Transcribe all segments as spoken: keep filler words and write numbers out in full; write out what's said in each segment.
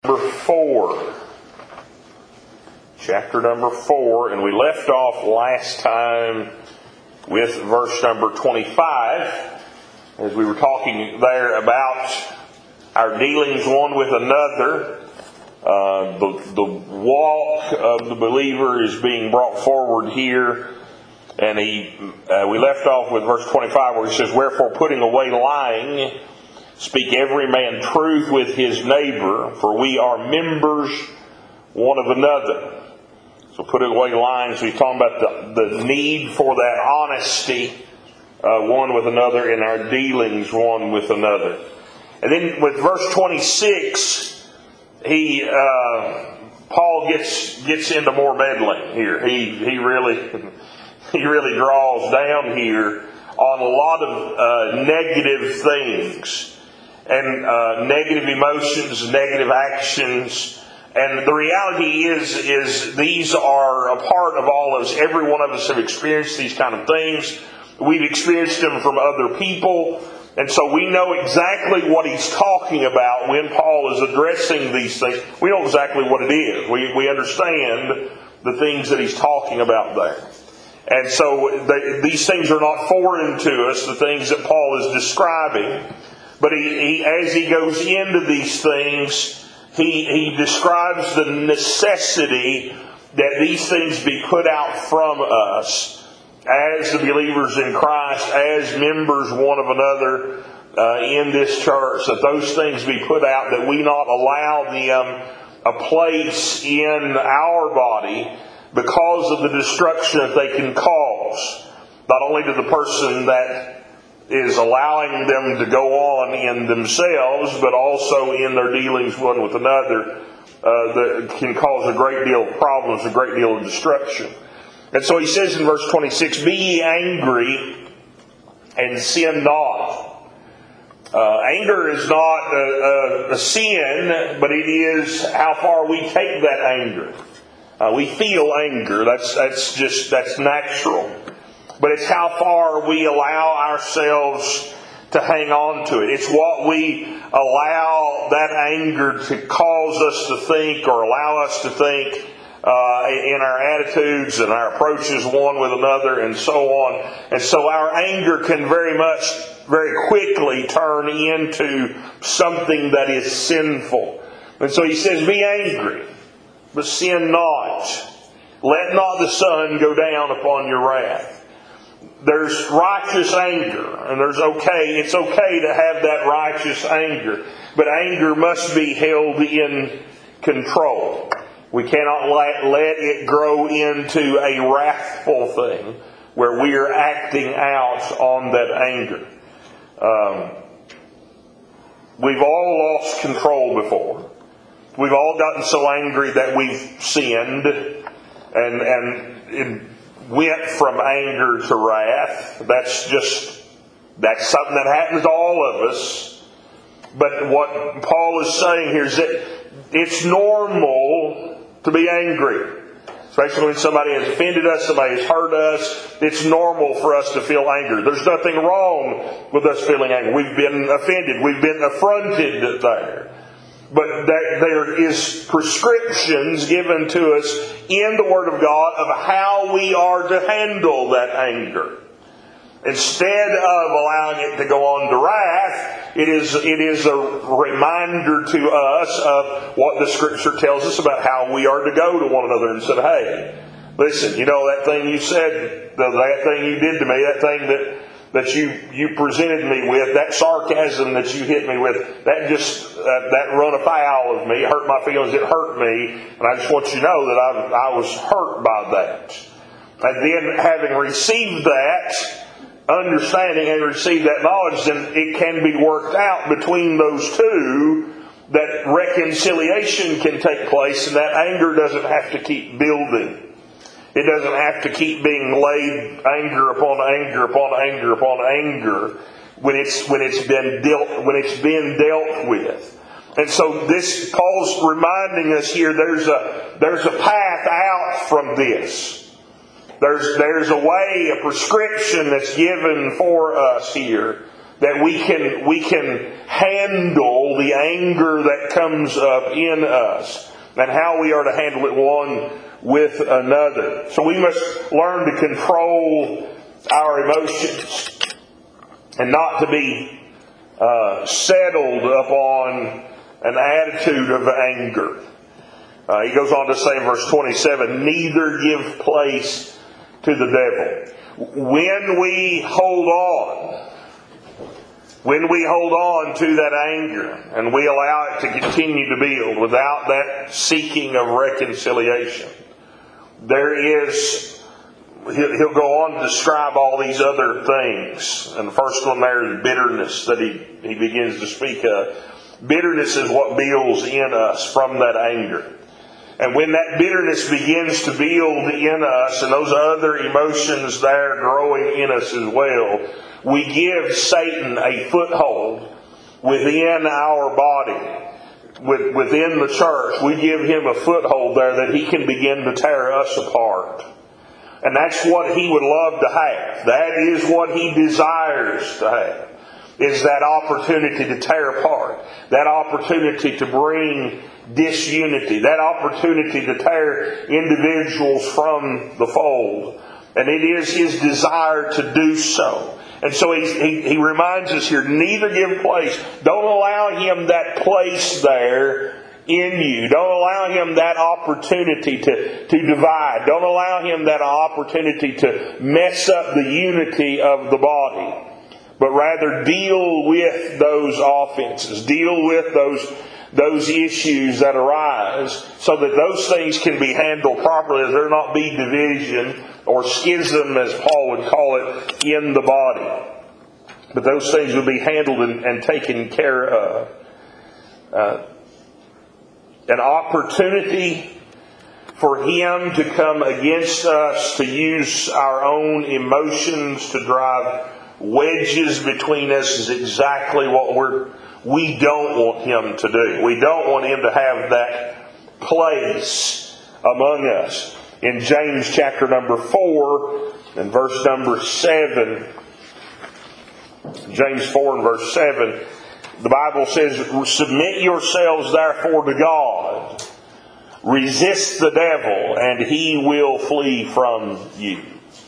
Number four. Chapter number four, and we left off last time with verse number twenty-five, as we were talking there about our dealings one with another. Uh, the, the walk of the believer is being brought forward here, and he uh, we left off with verse twenty-five where he says, "Wherefore, putting away lying, speak every man truth with his neighbor, for we are members one of another." So putting away lying, so he's talking about the, the need for that honesty uh, one with another in our dealings one with another. And then with verse twenty-six, he uh, Paul gets gets into more meddling here. He he really he really draws down here on a lot of uh, negative things. And uh, negative emotions, negative actions. And the reality is, is these are a part of all of us. Every one of us have experienced these kind of things. We've experienced them from other people. And so we know exactly what he's talking about when Paul is addressing these things. We know exactly what it is. We, we understand the things that he's talking about there. And so they, these things are not foreign to us, the things that Paul is describing. But he, he, as he goes into these things, he, he describes the necessity that these things be put out from us as the believers in Christ, as members one of another uh, in this church, that those things be put out, that we not allow them a place in our body because of the destruction that they can cause, not only to the person that is allowing them to go on in themselves, but also in their dealings one with another, uh, that can cause a great deal of problems, a great deal of destruction. And so he says in verse twenty-six, "Be ye angry, and sin not." Uh, anger is not a, a, a sin, but it is how far we take that anger. Uh, we feel anger. That's that's just that's natural. But it's how far we allow ourselves to hang on to it. It's what we allow that anger to cause us to think, or allow us to think uh, in our attitudes and our approaches one with another and so on. And so our anger can very much, very quickly turn into something that is sinful. And so he says, "Be angry, but sin not. Let not the sun go down upon your wrath." There's righteous anger, and there's okay, it's okay to have that righteous anger, but anger must be held in control. We cannot let, let it grow into a wrathful thing where we are acting out on that anger. Um, we've all lost control before. We've all gotten so angry that we've sinned, and and it went from anger to wrath. That's just, that's something that happens to all of us. But what Paul is saying here is that it's normal to be angry. Especially when somebody has offended us, somebody has hurt us. It's normal for us to feel anger. There's nothing wrong with us feeling angry. We've been offended. We've been affronted there. But there is prescriptions given to us in the Word of God of how we are to handle that anger. Instead of allowing it to go on to wrath, it is, it is a reminder to us of what the Scripture tells us about how we are to go to one another and say, "Hey, listen, you know that thing you said, that thing you did to me, that thing that that you, you presented me with, that sarcasm that you hit me with, that just, uh, that run afoul of me, hurt my feelings, it hurt me, and I just want you to know that I, I was hurt by that." And then having received that understanding and received that knowledge, then it can be worked out between those two, that reconciliation can take place, and that anger doesn't have to keep building. It doesn't have to keep being laid anger upon anger upon anger upon anger when it's when it's been dealt when it's been dealt with. And so this Paul's reminding us here there's a there's a path out from this. There's there's a way, a prescription that's given for us here that we can, we can handle the anger that comes up in us, and how we are to handle it one with another. So we must learn to control our emotions and not to be uh, settled upon an attitude of anger. Uh, he goes on to say in verse twenty-seven, neither give place to the devil. When we hold on, when we hold on to that anger and we allow it to continue to build without that seeking of reconciliation, there is, he'll go on to describe all these other things. And the first one there is bitterness that he, he begins to speak of. Bitterness is what builds in us from that anger. And when that bitterness begins to build in us, and those other emotions there growing in us as well, we give Satan a foothold within our body, within the church. We give him a foothold there that he can begin to tear us apart. And that's what he would love to have. That is what he desires to have, is that opportunity to tear apart, that opportunity to bring disunity, that opportunity to tear individuals from the fold. And it is his desire to do so. And so he, he, he reminds us here, neither give place. Don't allow him that place there in you. Don't allow him that opportunity to, to divide. Don't allow him that opportunity to mess up the unity of the body. But rather deal with those offenses. Deal with those those issues that arise so that those things can be handled properly, that there not be division or schism, as Paul would call it, in the body. But those things will be handled and, and taken care of. Uh, an opportunity for him to come against us, to use our own emotions to drive wedges between us, is exactly what we're we don't want him to do. We don't want him to have that place among us. In James chapter number four and verse number seven, James four and verse seven, the Bible says, submit yourselves therefore to God. Resist the devil and he will flee from you.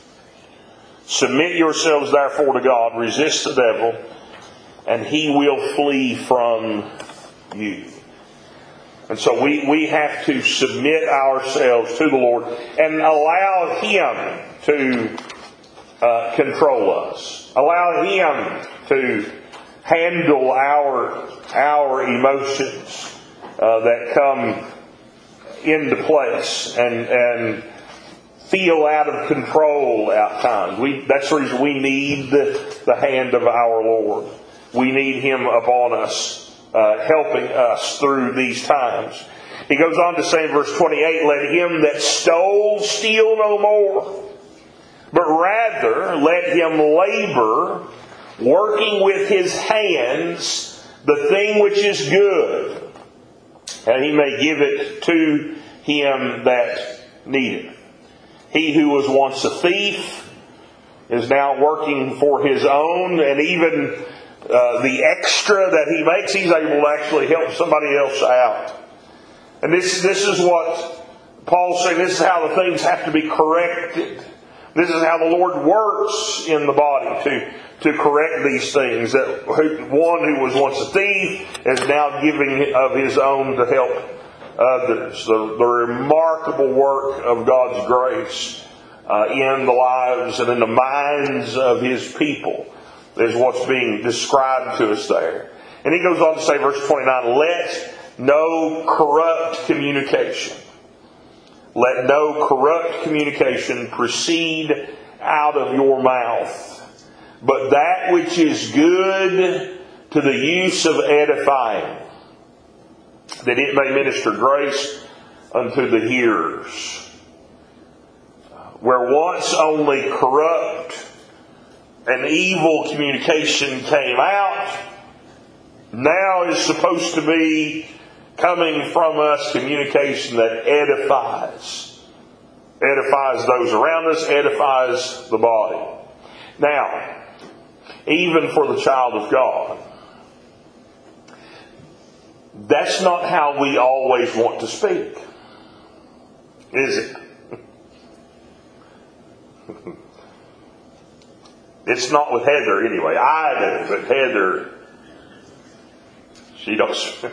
Submit yourselves therefore to God. Resist the devil and he will flee from you. And so we, we have to submit ourselves to the Lord and allow him to uh, control us. Allow him to handle our, our emotions uh, that come into place and, and feel out of control at times. We, that's the reason we need the, the hand of our Lord. We need him upon us, uh, helping us through these times. He goes on to say in verse twenty-eight, let him that stole steal no more, but rather let him labor, working with his hands the thing which is good, and he may give it to him that needeth. He who was once a thief is now working for his own, and even uh, the extra that he makes, he's able to actually help somebody else out. And this, this is what Paul's saying. This is how the things have to be corrected. This is how the Lord works in the body to, to correct these things. That one who was once a thief is now giving of his own to help others. The, the remarkable work of God's grace uh, in the lives and in the minds of his people is what's being described to us there. And he goes on to say, verse twenty-nine, let no corrupt communication, let no corrupt communication proceed out of your mouth, but that which is good to the use of edifying, that it may minister grace unto the hearers. Where once only corrupt and evil communication came out, now is supposed to be coming from us communication that edifies. Edifies those around us, edifies the body. Now, even for the child of God. That's not how we always want to speak, is it? It's not with Heather anyway. I do, but Heather, she don't.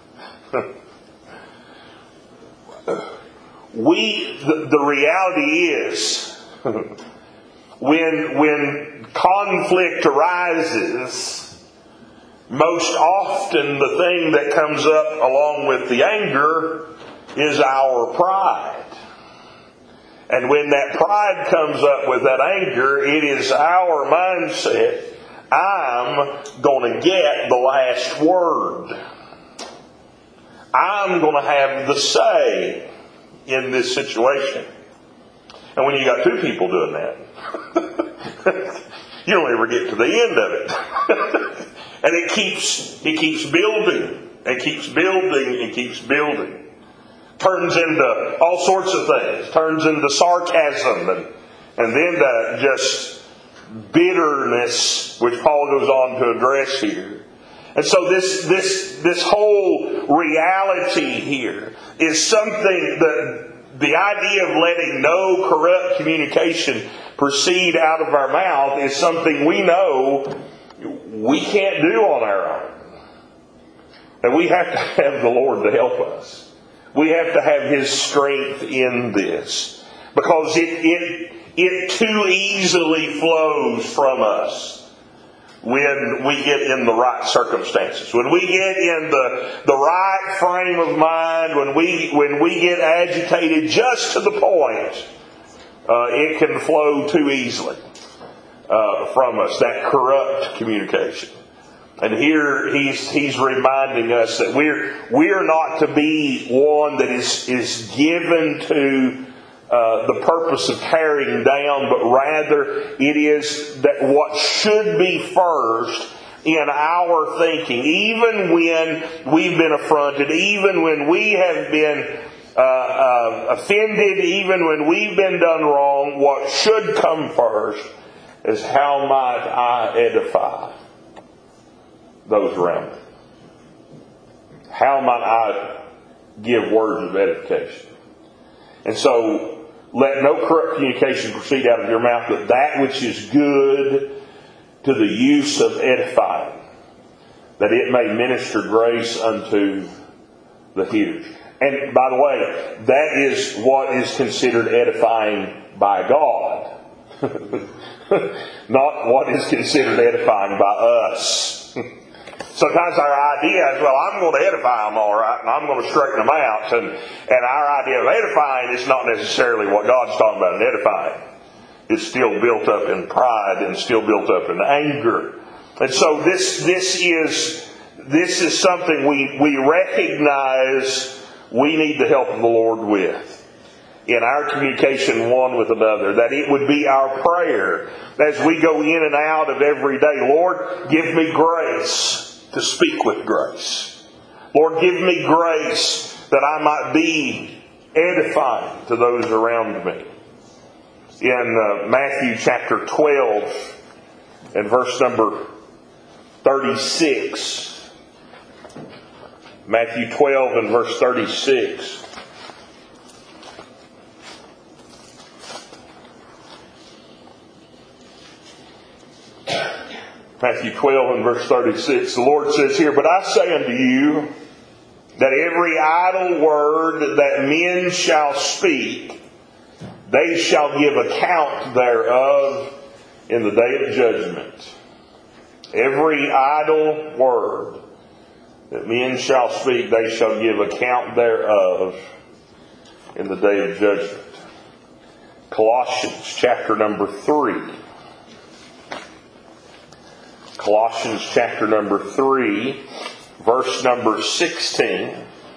we, the, the reality is, when when conflict arises, most often the thing that comes up along with the anger is our pride. And when that pride comes up with that anger, it is our mindset, I'm going to get the last word. I'm going to have the say in this situation. And when you got two people doing that, you don't ever get to the end of it. And it keeps, it keeps building, and keeps building, and keeps building. Turns into all sorts of things. Turns into sarcasm and, and then to just bitterness, which Paul goes on to address here. And so this, this, this whole reality here is something that the idea of letting no corrupt communication proceed out of our mouth is something we know we can't do on our own. And we have to have the Lord to help us. We have to have His strength in this. Because it, it, it too easily flows from us when we get in the right circumstances. When we get in the, the right frame of mind, when we, when we get agitated just to the point, uh, it can flow too easily uh, from us, that corrupt communication. And here he's he's reminding us that we're we're not to be one that is is given to uh, the purpose of tearing down, but rather it is that what should be first in our thinking, even when we've been affronted, even when we have been uh, uh, offended, even when we've been done wrong, what should come first is how might I edify those around me? How might I give words of edification? And so, let no corrupt communication proceed out of your mouth, but that which is good to the use of edifying, that it may minister grace unto the hearers. And by the way, that is what is considered edifying by God. Not what is considered edifying by us. Sometimes our idea is, well, I'm going to edify them all right, and I'm going to straighten them out. And, and our idea of edifying is not necessarily what God's talking about in edifying. It's still built up in pride and still built up in anger. And so this this is this is something we, we recognize we need the help of the Lord with in our communication one with another, that it would be our prayer as we go in and out of every day. Lord, give me grace to speak with grace. Lord, give me grace that I might be edifying to those around me. In uh, Matthew chapter twelve and verse number thirty-six. Matthew twelve and verse thirty-six. Matthew twelve and verse thirty-six, the Lord says here, "But I say unto you, that every idle word that men shall speak, they shall give account thereof in the day of judgment." Every idle word that men shall speak, they shall give account thereof in the day of judgment. Colossians chapter number three. Colossians chapter number three, verse number sixteen.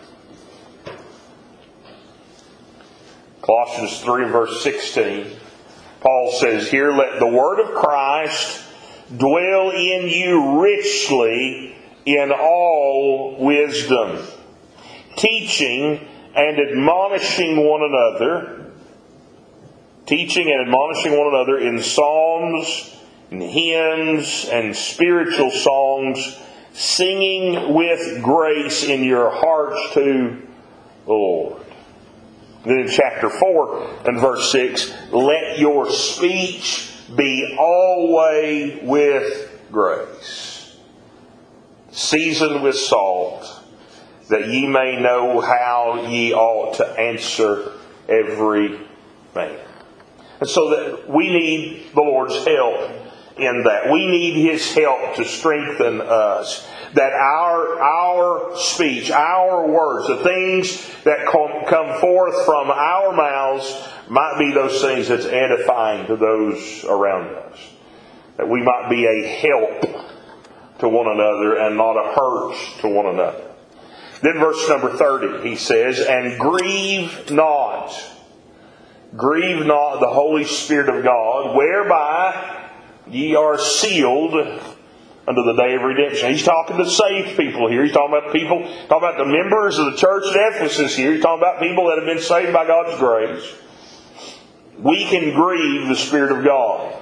Colossians three, verse sixteen. Paul says here, "Let the word of Christ dwell in you richly in all wisdom, teaching and admonishing one another, teaching and admonishing one another in psalms and hymns and spiritual songs, singing with grace in your hearts to the Lord. Then in chapter four and verse six, let your speech be always with grace, seasoned with salt, that ye may know how ye ought to answer every man. And so that we need the Lord's help in that. We need His help to strengthen us. That our our speech, our words, the things that come, come forth from our mouths might be those things that's edifying to those around us. That we might be a help to one another and not a hurt to one another. Then verse number thirty, he says, and grieve not, grieve not the Holy Spirit of God, whereby ye are sealed unto the day of redemption. He's talking to saved people here. He's talking about people, talking about the members of the church at Ephesus here. He's talking about people that have been saved by God's grace. We can grieve the Spirit of God.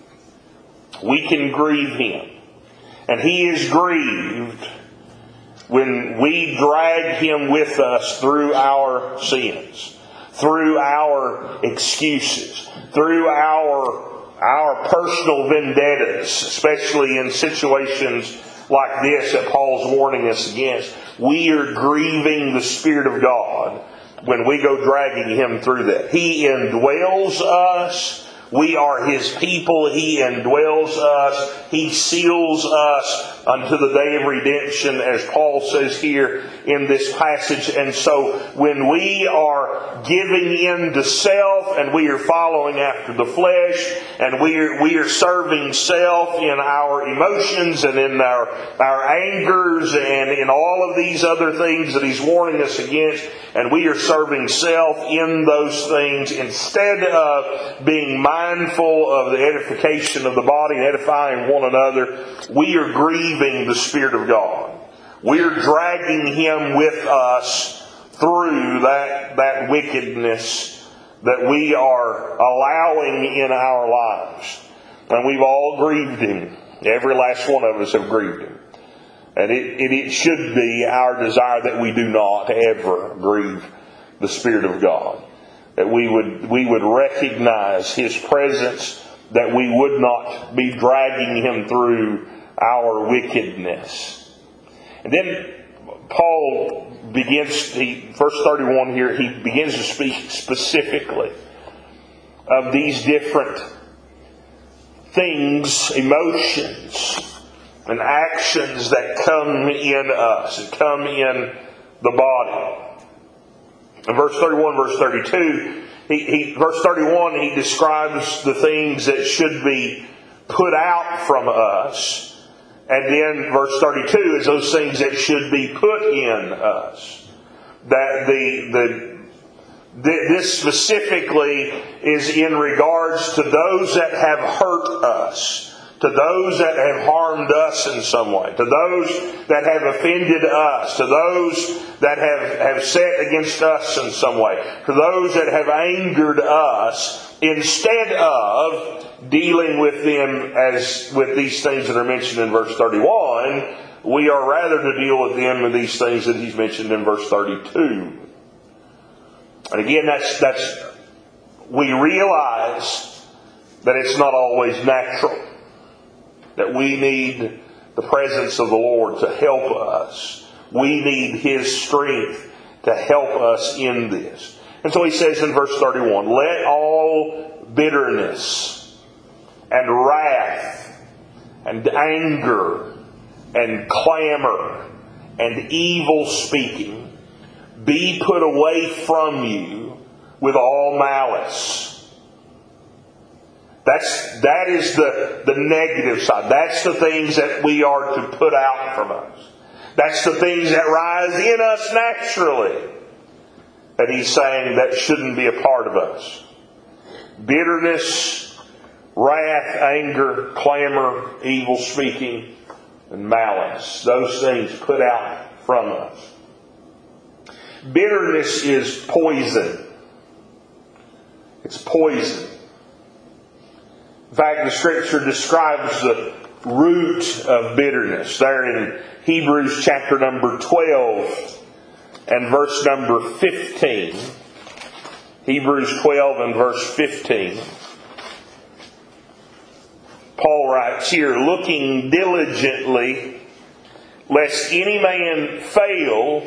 We can grieve Him. And He is grieved when we drag Him with us through our sins, through our excuses, through our our personal vendettas, especially in situations like this that Paul's warning us against. We are grieving the Spirit of God when we go dragging Him through that. He indwells us. We are His people. He indwells us. He seals us unto the day of redemption, as Paul says here in this passage. And so when we are giving in to self and we are following after the flesh and we are, we are serving self in our emotions and in our, our angers and in all of these other things that he's warning us against, and we are serving self in those things instead of being mindful of the edification of the body and edifying one another, we are grieving the Spirit of God. We're dragging Him with us through that, that wickedness that we are allowing in our lives. And we've all grieved Him. Every last one of us have grieved Him. And it, it, it should be our desire that we do not ever grieve the Spirit of God. That we would, we would recognize His presence, that we would not be dragging Him through our wickedness. And then Paul begins, he, verse thirty-one here, he begins to speak specifically of these different things, emotions, and actions that come in us, and come in the body. In verse thirty-one, verse thirty-two, he, he, verse thirty-one, he describes the things that should be put out from us. And then verse thirty-two is those things that should be put in us. That the, the, this specifically is in regards to those that have hurt us, to those that have harmed us in some way, to those that have offended us, to those that have, have set against us in some way, to those that have angered us, instead of dealing with them as with these things that are mentioned in verse thirty-one, we are rather to deal with them with these things that he's mentioned in verse thirty-two. And again, that's that's we realize that it's not always natural. That we need the presence of the Lord to help us. We need His strength to help us in this. And so he says in verse thirty-one, let all bitterness and wrath and anger and clamor and evil speaking be put away from you with all malice. That's, that is the, the negative side. That's the things that we are to put out from us. That's the things that rise in us naturally. That he's saying that shouldn't be a part of us. Bitterness, wrath, anger, clamor, evil speaking, and malice. Those things put out from us. Bitterness is poison. It's poison. In fact, the Scripture describes the root of bitterness there in Hebrews chapter number twelve and verse number fifteen. Hebrews twelve and verse fifteen. Paul writes here, looking diligently, lest any man fail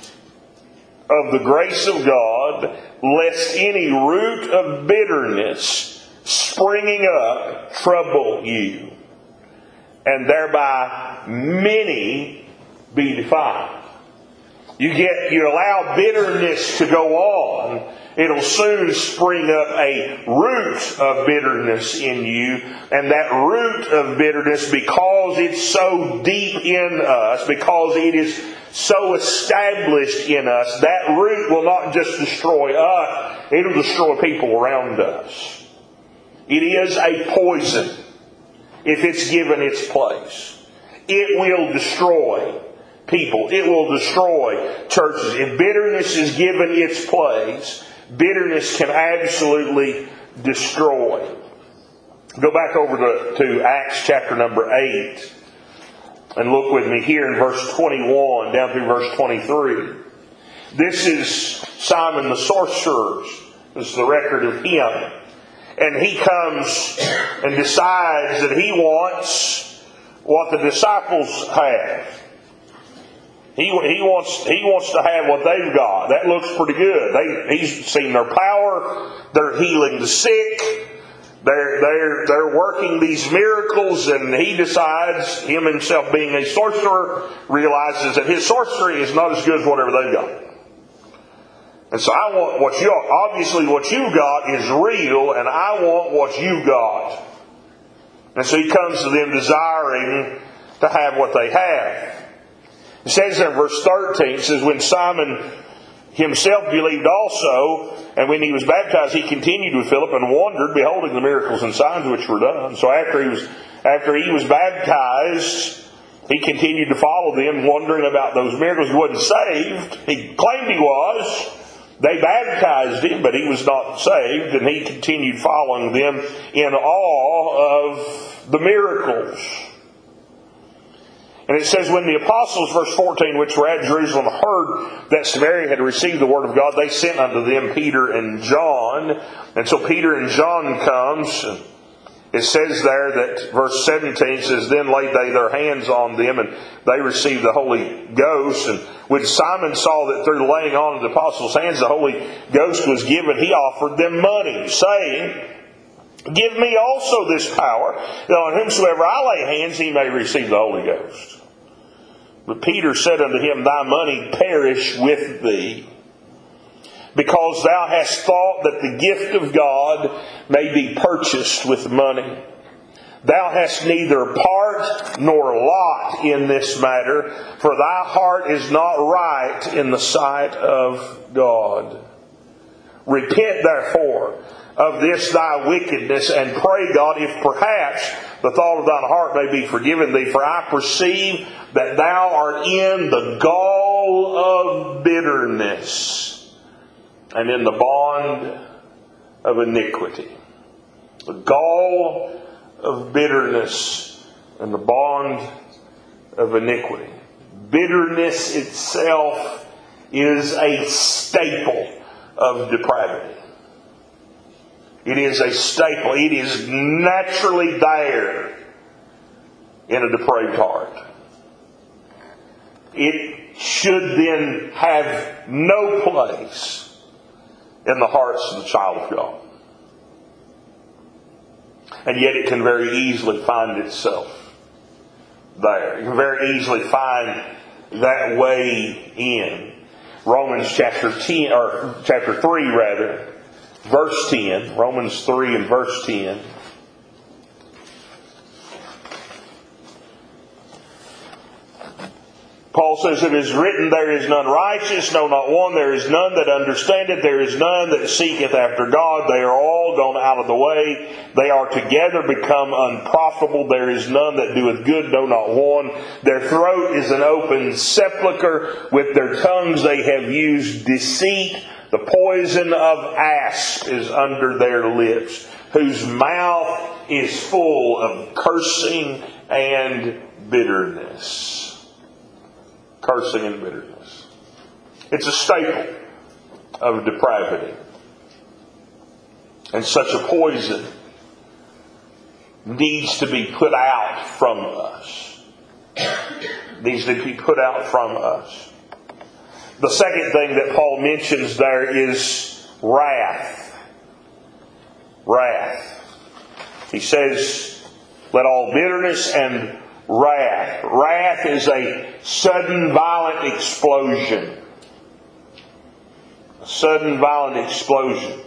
of the grace of God, lest any root of bitterness springing up trouble you, and thereby many be defiled. You get, you allow bitterness to go on, it'll soon spring up a root of bitterness in you. And that root of bitterness, because it's so deep in us, because it is so established in us, that root will not just destroy us, it'll destroy people around us. It is a poison if it's given its place. It will destroy people. It will destroy churches. If bitterness is given its place, bitterness can absolutely destroy. Go back over to, to Acts chapter number eight and look with me here in verse twenty-one down through verse twenty-three. This is Simon the sorcerer. This is the record of him. And he comes and decides that he wants what the disciples have. He, he wants he wants to have what they've got. That looks pretty good. They, he's seen their power. They're healing the sick. They're, they're, they're working these miracles, and he decides, him himself being a sorcerer, realizes that his sorcery is not as good as whatever they've got. And so I want what you, obviously what you got is real, and I want what you got. And so he comes to them desiring to have what they have. It says there in verse thirteen, it says, when Simon himself believed also, and when he was baptized, he continued with Philip and wondered, beholding the miracles and signs which were done. So after he was, after he was baptized, he continued to follow them, wondering about those miracles. He wasn't saved. He claimed he was. They baptized him, but he was not saved, and he continued following them in awe of the miracles. And it says, when the apostles, verse fourteen, which were at Jerusalem, heard that Samaria had received the word of God, they sent unto them Peter and John. And so Peter and John comes. It says there that verse seventeen says, then laid they their hands on them, and they received the Holy Ghost. And when Simon saw that through laying on of the apostles' hands the Holy Ghost was given, he offered them money, saying, give me also this power, that on whomsoever I lay hands he may receive the Holy Ghost. But Peter said unto him, thy money perish with thee, because thou hast thought that the gift of God may be purchased with money. Thou hast neither part nor lot in this matter, for thy heart is not right in the sight of God. Repent therefore of this thy wickedness, and pray God, if perhaps the thought of thine heart may be forgiven thee. For I perceive that thou art in the gall of bitterness, and in the bond of iniquity. The gall of bitterness and the bond of iniquity. Bitterness itself is a staple of depravity. It is a staple. It is naturally there in a depraved heart. It should then have no place in the hearts of the child of God. And yet it can very easily find itself there. You can very easily find that way in. Romans chapter ten, or chapter three rather, verse ten. Romans three and verse ten. Paul says, it is written, there is none righteous, no, not one. There is none that understandeth. There is none that seeketh after God. They are all gone out of the way. They are together become unprofitable. There is none that doeth good, no, not one. Their throat is an open sepulchre. With their tongues they have used deceit. The poison of asp is under their lips, whose mouth is full of cursing and bitterness. Cursing and bitterness. It's a staple of depravity. And such a poison needs to be put out from us. Needs to be put out from us. The second thing that Paul mentions there is wrath. Wrath. He says, let all bitterness and wrath. Wrath is a sudden violent explosion. A sudden violent explosion.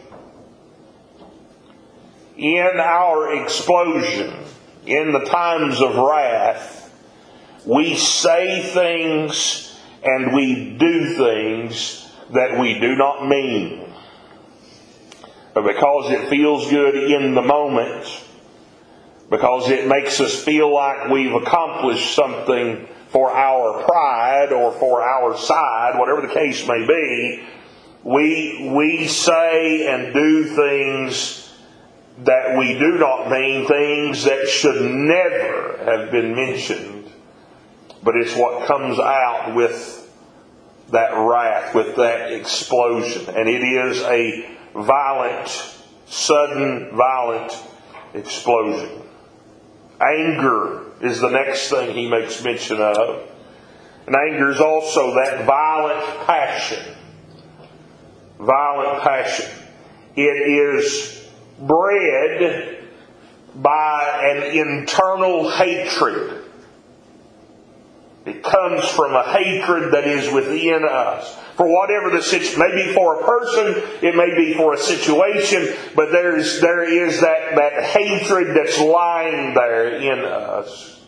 In our explosion, in the times of wrath, we say things and we do things that we do not mean. But because it feels good in the moment, because it makes us feel like we've accomplished something for our pride or for our side, whatever the case may be, we, we say and do things that we do not mean, things that should never have been mentioned. But it's what comes out with that wrath, with that explosion. And it is a violent, sudden, violent explosion. Anger is the next thing he makes mention of. And anger is also that violent passion. Violent passion. It is bred by an internal hatred. It comes from a hatred that is within us. For whatever the situation, maybe for a person, it may be for a situation, but there's, there is that, that hatred that's lying there in us.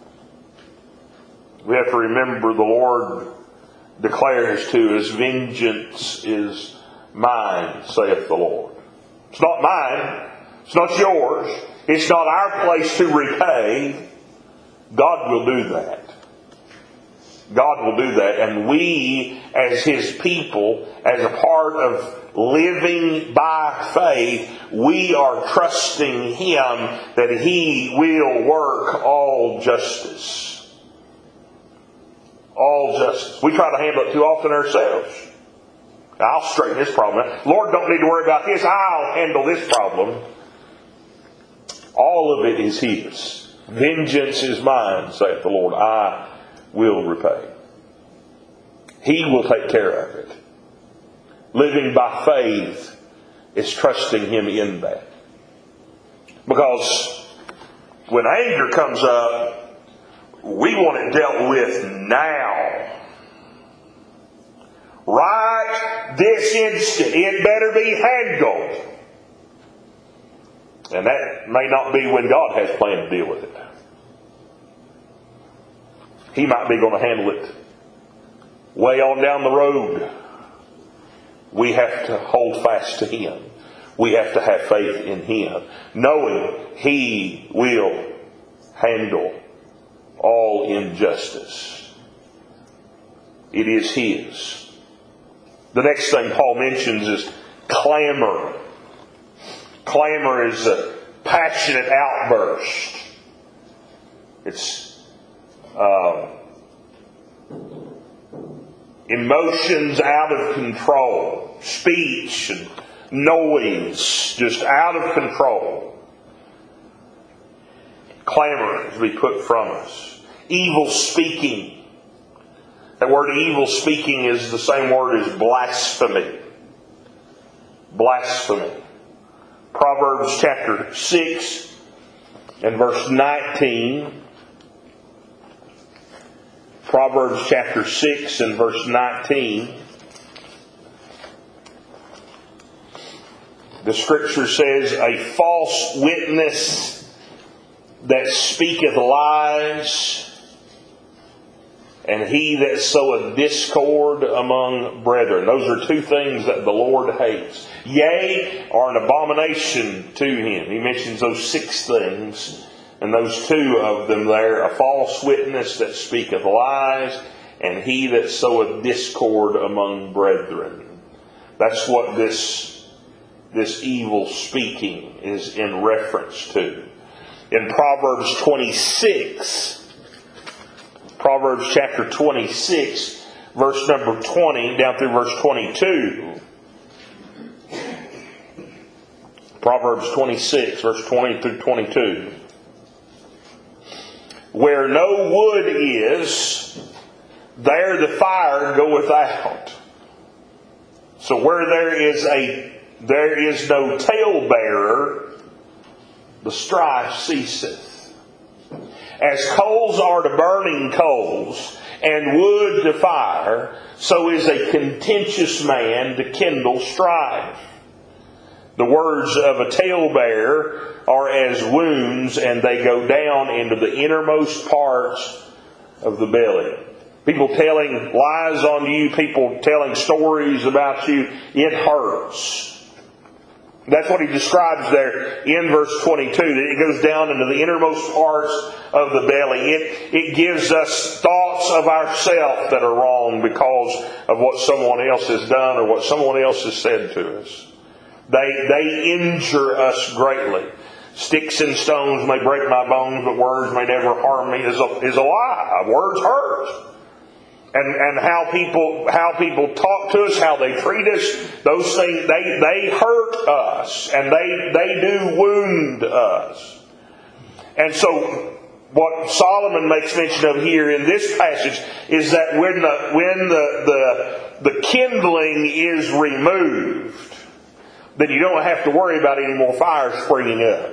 We have to remember the Lord declares to us, vengeance is mine, saith the Lord. It's not mine. It's not yours. It's not our place to repay. God will do that. God will do that. And we, as His people, as a part of living by faith, we are trusting Him that He will work all justice. All justice. We try to handle it too often ourselves. I'll straighten this problem out. Lord, don't need to worry about this. I'll handle this problem. All of it is His. Vengeance is mine, saith the Lord. I will repay. He will take care of it. Living by faith is trusting Him in that. Because when anger comes up, we want it dealt with now. Right this instant. It better be handled. And that may not be when God has planned to deal with it. He might be going to handle it way on down the road. We have to hold fast to Him. We have to have faith in Him, knowing He will handle all injustice. It is His. The next thing Paul mentions is clamor. Clamor is a passionate outburst. It's uh, emotions out of control. Speech and noise just out of control. Clamor is to be put from us. Evil speaking. That word evil speaking is the same word as blasphemy. Blasphemy. Proverbs chapter six and verse nineteen. Proverbs chapter six and verse nineteen. The scripture says, a false witness that speaketh lies, and he that soweth discord among brethren. Those are two things that the Lord hates. Yea, are an abomination to Him. He mentions those six things, and those two of them there, a false witness that speaketh lies, and he that soweth discord among brethren. That's what this, this evil speaking is in reference to. in Proverbs twenty-six. Proverbs chapter twenty-six, verse number twenty down through verse twenty-two. Proverbs twenty-six, verse twenty through twenty-two. Where no wood is, there the fire goeth out. So where there is a there is no talebearer, the strife ceaseth. As coals are to burning coals, and wood to fire, so is a contentious man to kindle strife. The words of a talebearer are as wounds, and they go down into the innermost parts of the belly. People telling lies on you, people telling stories about you, it hurts. That's what he describes there in verse twenty-two. That it goes down into the innermost parts of the belly. It, it gives us thoughts of ourselves that are wrong because of what someone else has done or what someone else has said to us. They, they injure us greatly. Sticks and stones may break my bones, but words may never harm me is a, is a lie. Words hurt. And, and how people, how people talk to us, how they treat us, those things, they, they hurt us. And they, they do wound us. And so, what Solomon makes mention of here in this passage is that when the, when the, the, the kindling is removed, then you don't have to worry about any more fire springing up.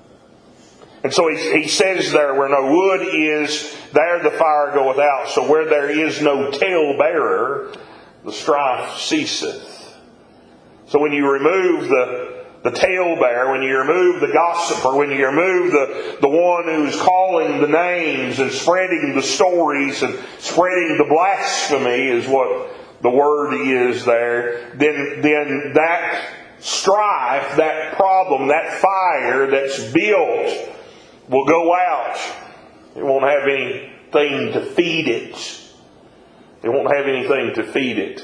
And so he, he says there, where no wood is, there the fire goeth out. So where there is no talebearer, the strife ceaseth. So when you remove the, the talebearer, when you remove the gossiper, when you remove the, the one who's calling the names and spreading the stories and spreading the blasphemy is what the word is there, then, then that strife, that problem, that fire that's built will go out. It won't have anything to feed it. It won't have anything to feed it.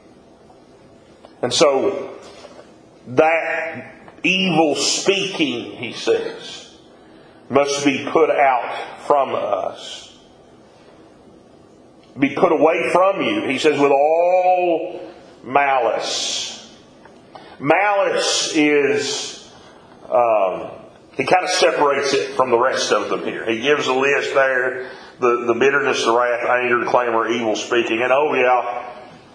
And so, that evil speaking, he says, must be put out from us. Be put away from you. He says, with all malice. Malice is... Um, He kind of separates it from the rest of them here. He gives a list there. The, the bitterness, the wrath, anger, clamor, evil speaking. And oh yeah,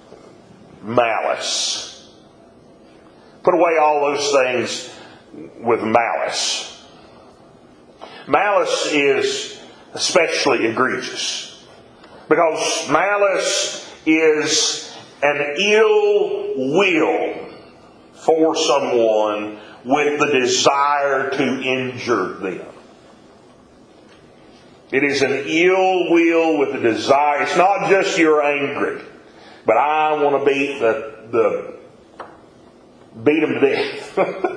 malice. Put away all those things with malice. Malice is especially egregious. Because malice is an ill will for someone with the desire to injure them. It is an ill will with the desire. It's not just you're angry, but I want to beat the, the beat them to death.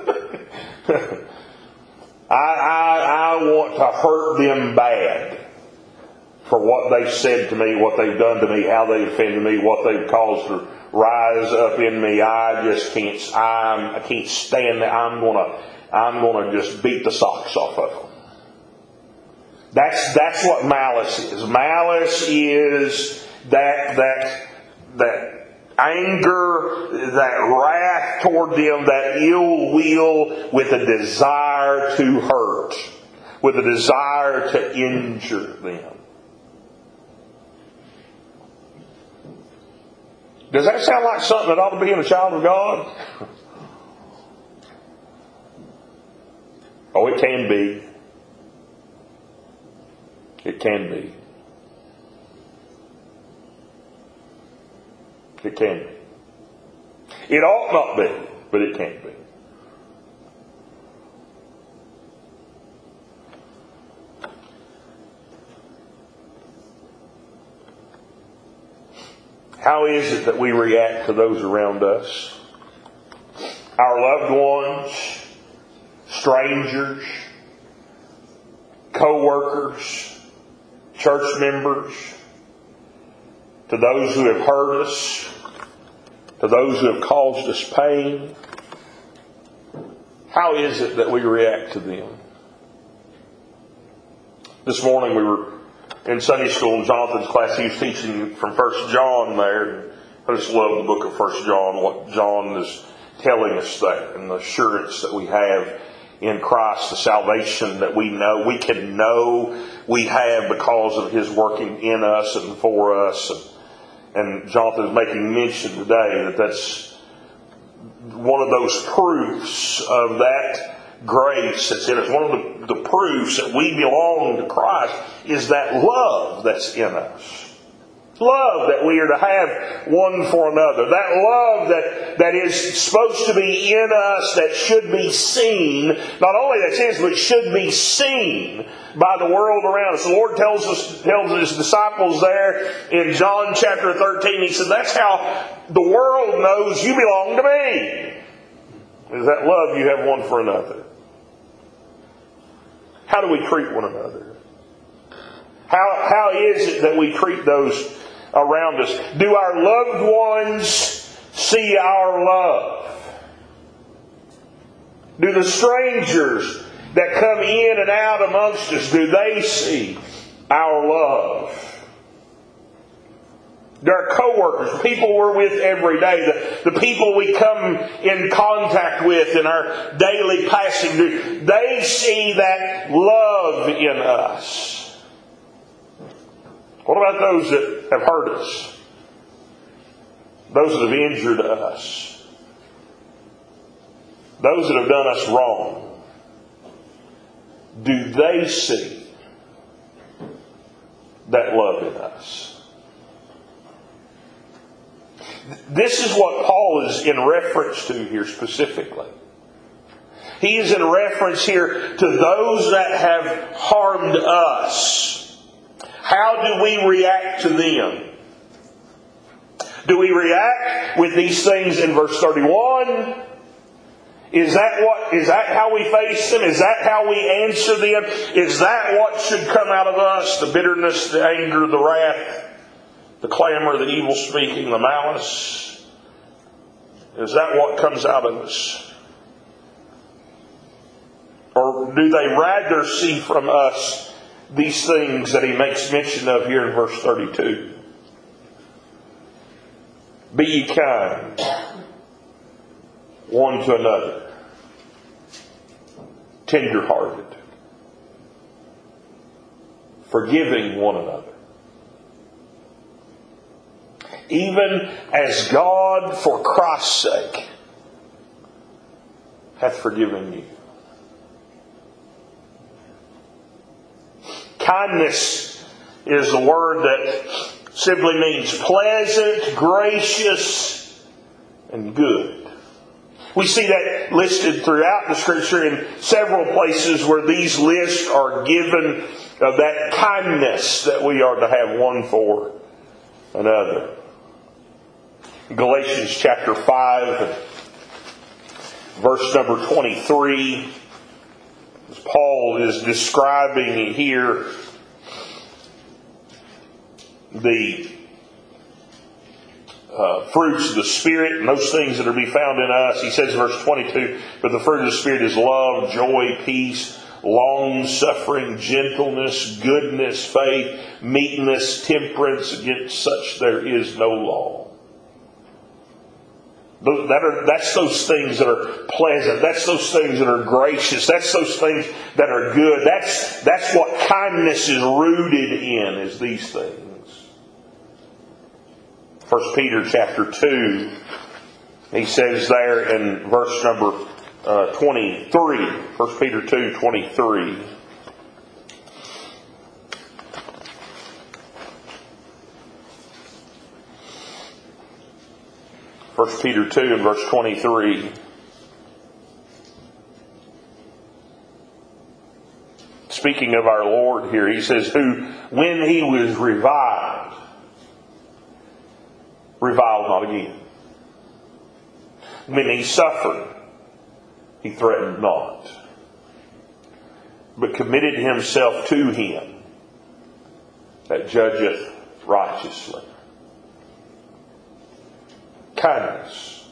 I, I, I want to hurt them bad for what they've said to me, what they've done to me, how they've offended me, what they've caused to rise up in me. I just can't. I'm, I can't stand that. I'm gonna. I'm gonna just beat the socks off of them. That's that's what malice is. Malice is that that that anger, that wrath toward them, that ill will with a desire to hurt, with a desire to injure them. Does that sound like something that ought to be in a child of God? Oh, it can be. It can be. It can be. It ought not be, but it can be. How is it that we react to those around us? Our loved ones, strangers, co-workers, church members, to those who have hurt us, to those who have caused us pain. How is it that we react to them? This morning we were in Sunday school in Jonathan's class. He was teaching from First John there. I just love the book of First John, what John is telling us there, and the assurance that we have in Christ, the salvation that we know, we can know we have because of His working in us and for us. And, and Jonathan is making mention today that that's one of those proofs of that grace that's in us. One of the, the proofs that we belong to Christ is that love that's in us. Love that we are to have one for another. That love that, that is supposed to be in us, that should be seen. Not only that's in us, but should be seen by the world around us. The Lord tells us, tells His disciples there in John chapter thirteen, He said, that's how the world knows you belong to me. Is that love you have one for another. How do we treat one another? How, how is it that we treat those around us? Do our loved ones see our love? Do the strangers that come in and out amongst us, do they see our love? Do our co-workers, people we're with every day, the, the people we come in contact with in our daily passing, do they see that love in us? What about those that have hurt us? Those that have injured us? Those that have done us wrong? Do they see that love in us? This is what Paul is in reference to here specifically. He is in reference here to those that have harmed us. How do we react to them? Do we react with these things in verse thirty-one? Is that what? Is that how we face them? Is that how we answer them? Is that what should come out of us? The bitterness, the anger, the wrath, the clamor, the evil speaking, the malice? Is that what comes out of us? Or do they rather see from us these things that he makes mention of here in verse thirty-two? Be ye kind one to another, tender-hearted, forgiving one another, even as God, for Christ's sake, hath forgiven you. Kindness is the word that simply means pleasant, gracious, and good. We see that listed throughout the Scripture in several places where these lists are given of that kindness that we are to have one for another. Galatians chapter five, verse number twenty-three. Paul is describing here the uh, fruits of the Spirit and those things that are to be found in us. He says in verse twenty-two, but the fruit of the Spirit is love, joy, peace, long-suffering, gentleness, goodness, faith, meekness, temperance. Against such there is no law. That are, that's those things that are pleasant. That's those things that are gracious. That's those things that are good. That's, that's what kindness is rooted in, is these things. First Peter chapter two, he says there in verse number uh, twenty-three. First Peter two, twenty-three. First Peter two and verse twenty-three. Speaking of our Lord here, he says, who, when he was reviled, reviled not again. When he suffered, he threatened not, but committed himself to him that judgeth righteously. Kindness.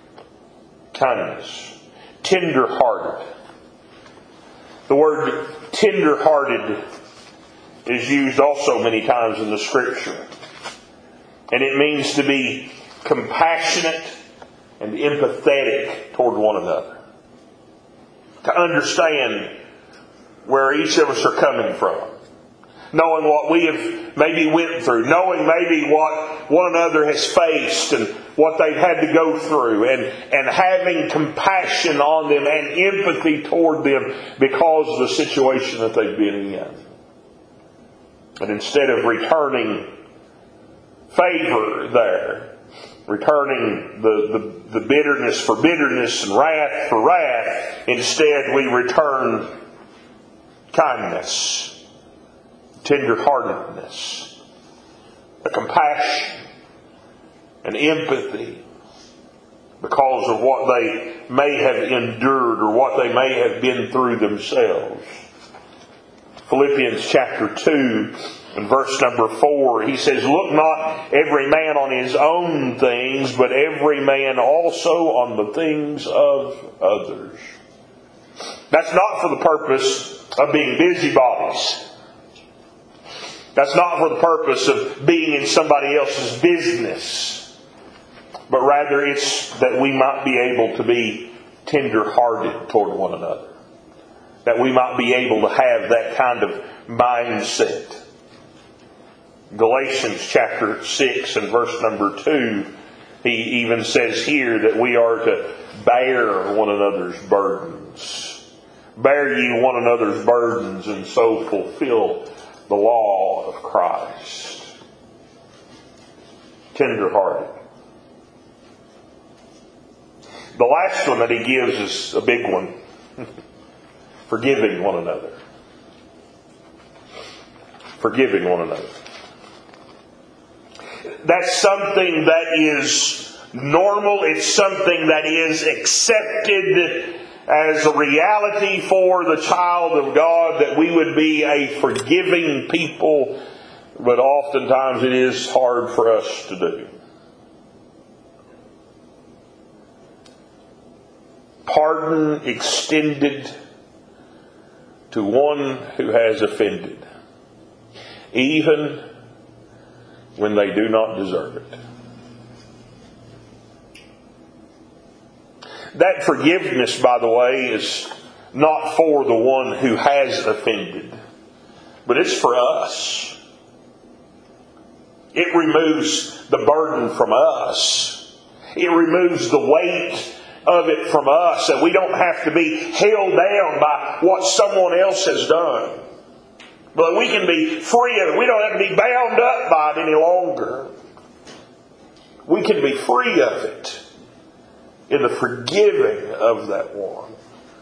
Kindness. Tender-hearted. The word Tender-hearted is used also many times in the Scripture. And it means to be compassionate and empathetic toward one another. To understand where each of us are coming from. Knowing what we have maybe went through. Knowing maybe what one another has faced and what they've had to go through. And, and having compassion on them and empathy toward them because of the situation that they've been in. And instead of returning favor there, returning the, the, the bitterness for bitterness and wrath for wrath, instead we return kindness. Tender-heartedness, a compassion, an empathy because of what they may have endured or what they may have been through themselves. Philippians chapter two and verse number four, he says, "Look not every man on his own things, but every man also on the things of others." That's not for the purpose of being busybodies. That's not for the purpose of being in somebody else's business. But rather it's that we might be able to be tender-hearted toward one another. That we might be able to have that kind of mindset. Galatians chapter six and verse number two, he even says here that we are to bear one another's burdens. Bear ye one another's burdens and so fulfill the law of Christ. Tender-hearted. The last one that he gives is a big one. Forgiving one another. Forgiving one another. That's something that is normal. It's something that is accepted as a reality for the child of God, that we would be a forgiving people, but oftentimes it is hard for us to do. Pardon extended to one who has offended, even when they do not deserve it. That forgiveness, by the way, is not for the one who has offended, but it's for us. It removes the burden from us. It removes the weight of it from us, that we don't have to be held down by what someone else has done. But we can be free of it. We don't have to be bound up by it any longer. We can be free of it in the forgiving of that one.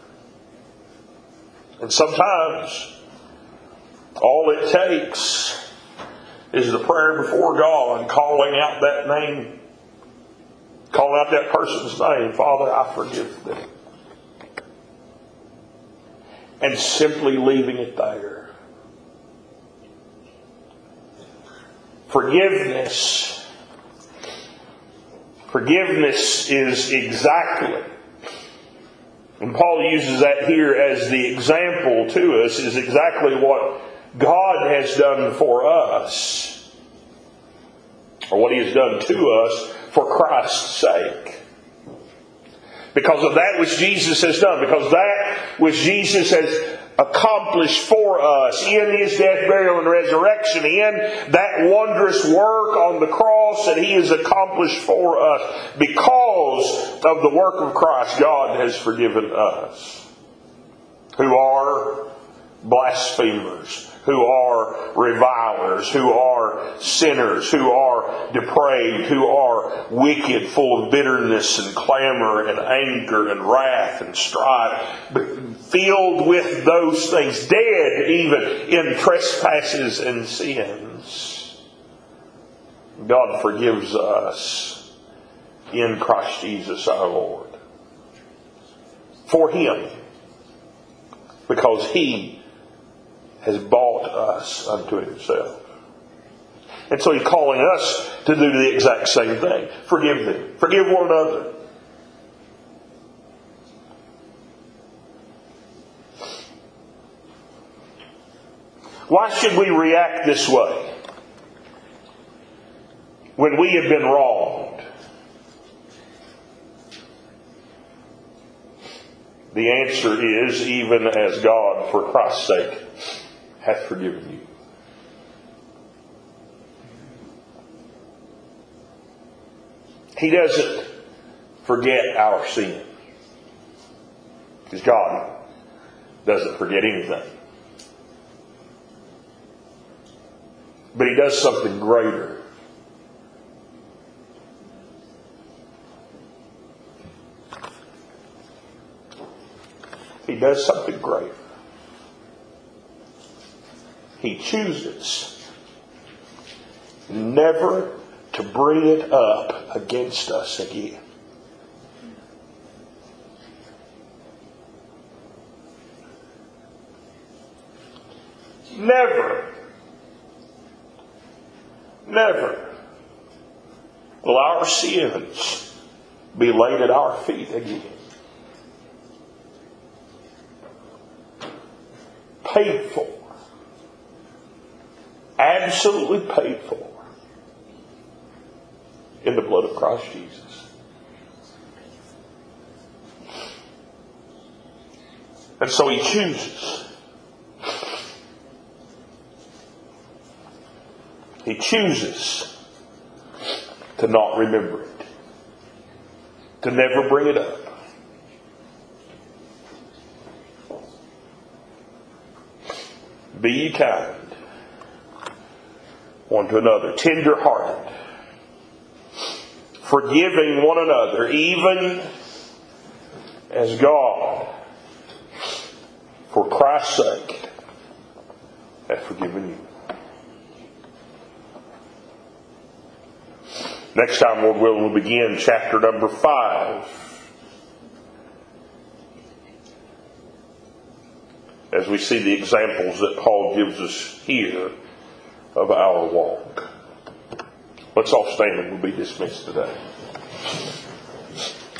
And sometimes all it takes is the prayer before God and calling out that name, calling out that person's name. Father, I forgive them. And simply leaving it there. Forgiveness. Forgiveness is exactly, and Paul uses that here as the example to us, is exactly what God has done for us, or what He has done to us for Christ's sake. Because of that which Jesus has done, because that which Jesus has accomplished for us in His death, burial, and resurrection, in that wondrous work on the cross that He has accomplished for us. Because of the work of Christ, God has forgiven us, who are blasphemers, who are revilers, who are sinners, who are depraved, who are wicked, full of bitterness and clamor and anger and wrath and strife, filled with those things, dead even in trespasses and sins. God forgives us in Christ Jesus our Lord. For Him. Because He has bought us unto Himself. And so He's calling us to do the exact same thing. Forgive them. Forgive one another. Why should we react this way when we have been wronged? The answer is, even as God, for Christ's sake, hath forgiven you. He doesn't forget our sin. Because God doesn't forget anything. But He does something greater. He does something greater. He chooses never to bring it up against us again. Never, never will our sins be laid at our feet again. Paid for. Absolutely paid for in the blood of Christ Jesus. And so He chooses. He chooses to not remember it. To never bring it up. Be ye kind one to another, tender-hearted, forgiving one another, even as God, for Christ's sake, hath forgiven you. Next time, Lord willing, we'll begin chapter number five. As we see the examples that Paul gives us here of our walk. Let's all stand and we'll be dismissed today.